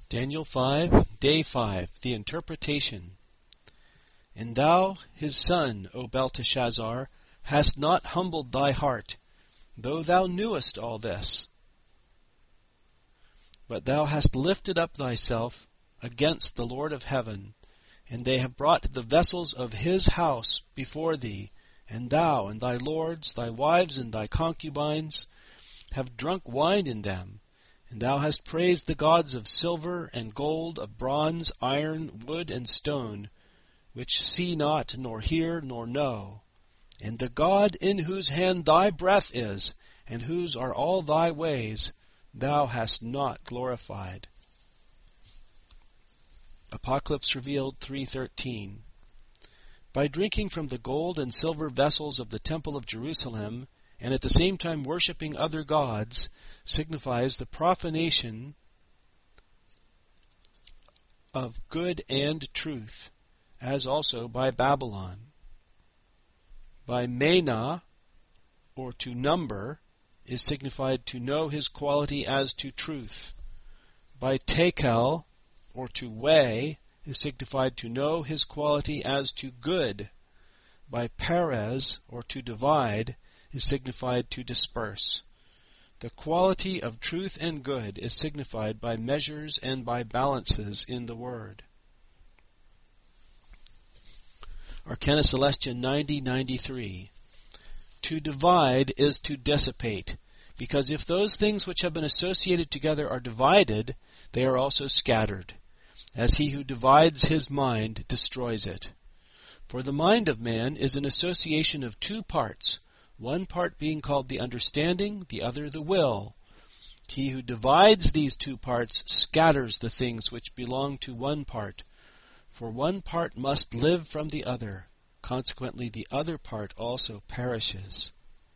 Daniel 5, Day 5, the interpretation. And thou, his son, O Belteshazzar, hast not humbled thy heart, though thou knewest all this. But thou hast lifted up thyself against the Lord of heaven, and they have brought the vessels of his house before thee, and thou and thy lords, thy wives and thy concubines, have drunk wine in them. And thou hast praised the gods of silver and gold, of bronze, iron, wood, and stone, which see not, nor hear, nor know. And the God in whose hand thy breath is, and whose are all thy ways, thou hast not glorified. Apocalypse Revealed 3:13. By drinking from the gold and silver vessels of the temple of Jerusalem, and at the same time worshipping other gods, signifies the profanation of good and truth, as also by Babylon. By Mena, or to number, is signified to know his quality as to truth. By Tekel, or to weigh, is signified to know his quality as to good. By Perez, or to divide, is signified to disperse. The quality of truth and good is signified by measures and by balances in the Word. Arcana Celestia 90:93. To divide is to dissipate, because if those things which have been associated together are divided, they are also scattered, as he who divides his mind destroys it. For the mind of man is an association of two parts, one part being called the understanding, the other the will. He who divides these two parts scatters the things which belong to one part, for one part must live from the other. Consequently, the other part also perishes.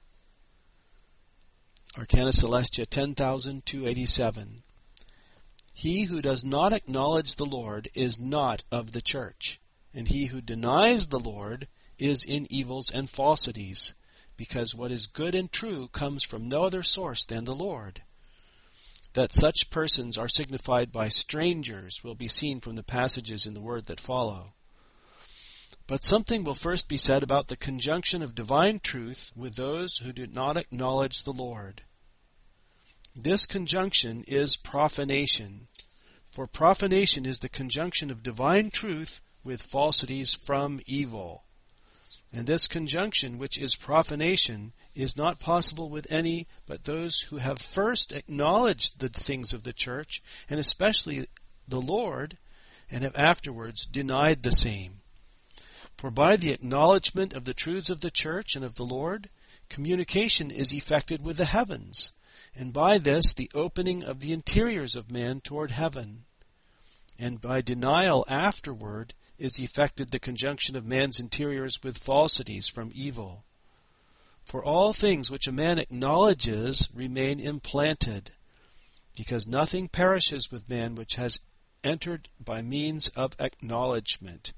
Arcana Celestia 10,287. He who does not acknowledge the Lord is not of the church, and he who denies the Lord is in evils and falsities, because what is good and true comes from no other source than the Lord. That such persons are signified by strangers will be seen from the passages in the Word that follow. But something will first be said about the conjunction of divine truth with those who do not acknowledge the Lord. This conjunction is profanation, for profanation is the conjunction of divine truth with falsities from evil. And this conjunction, which is profanation, is not possible with any but those who have first acknowledged the things of the church, and especially the Lord, and have afterwards denied the same. For by the acknowledgement of the truths of the church and of the Lord, communication is effected with the heavens, and by this the opening of the interiors of man toward heaven. And by denial afterward is effected the conjunction of man's interiors with falsities from evil. For all things which a man acknowledges remain implanted, because nothing perishes with man which has entered by means of acknowledgement.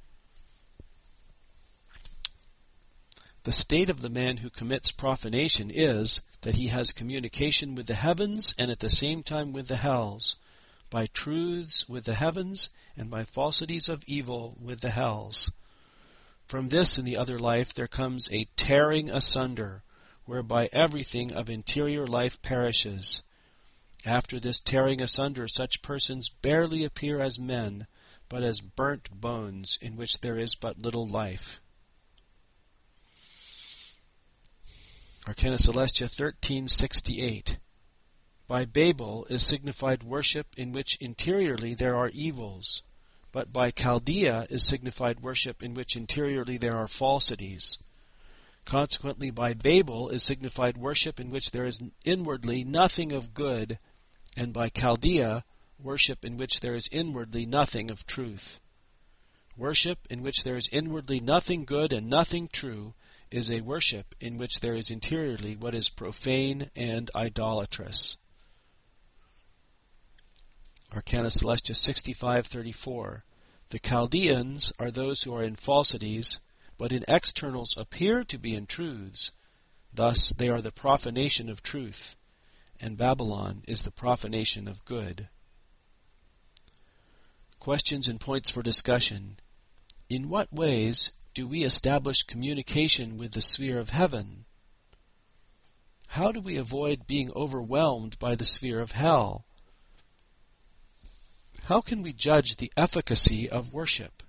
The state of the man who commits profanation is that he has communication with the heavens and at the same time with the hells, by truths with the heavens and by falsities of evil with the hells. From this in the other life there comes a tearing asunder, whereby everything of interior life perishes. After this tearing asunder, such persons barely appear as men, but as burnt bones in which there is but little life. Arcana Celestia 1368. By Babel is signified worship in which interiorly there are evils, but by Chaldea is signified worship in which interiorly there are falsities. Consequently, by Babel is signified worship in which there is inwardly nothing of good, and by Chaldea, worship in which there is inwardly nothing of truth. Worship in which there is inwardly nothing good and nothing true is a worship in which there is interiorly what is profane and idolatrous. Arcana Celestia 65:34. The Chaldeans are those who are in falsities, but in externals appear to be in truths. Thus they are the profanation of truth, and Babylon is the profanation of good. Questions and points for discussion. In what ways do we establish communication with the sphere of heaven? How do we avoid being overwhelmed by the sphere of hell? How can we judge the efficacy of worship?